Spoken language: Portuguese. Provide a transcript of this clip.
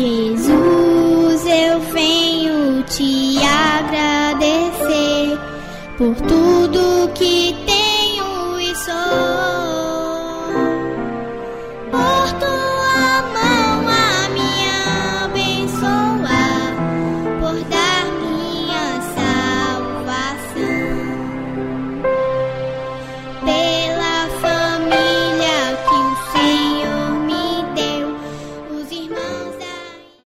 Jesus, eu venho te agradecer por tudo que